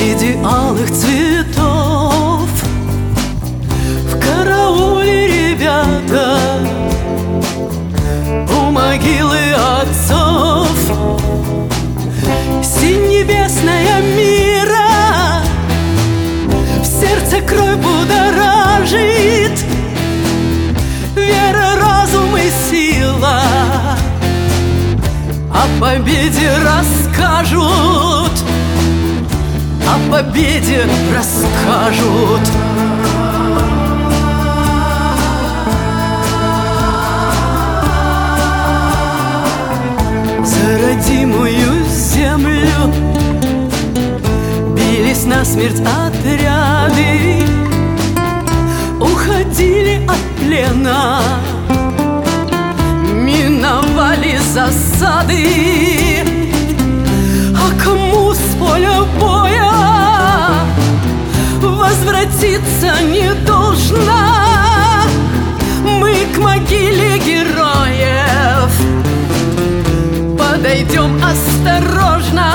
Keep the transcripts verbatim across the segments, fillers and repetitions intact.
среди алых цветов. В карауле ребята у могилы отцов. Синь небесная мира в сердце кровь будоражит. Вера, разум и сила о победе расскажут, о победе расскажут. За родимую землю бились насмерть отряды, уходили от плена, миновали засады. А кому с поля боя возвратиться не должна? Мы к могиле героев подойдем осторожно,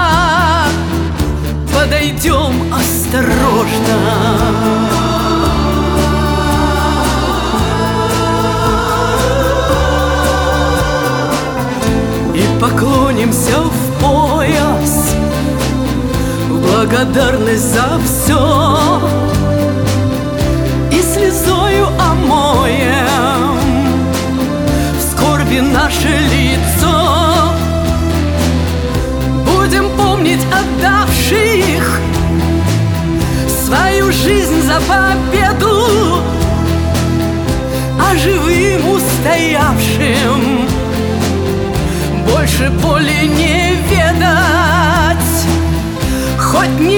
подойдем осторожно. Поклонимся в пояс в благодарность за все и слезою омоем в скорби наше лицо. Будем помнить отдавших свою жизнь за победу, а живым устоявшим больше боли не ведать, хоть не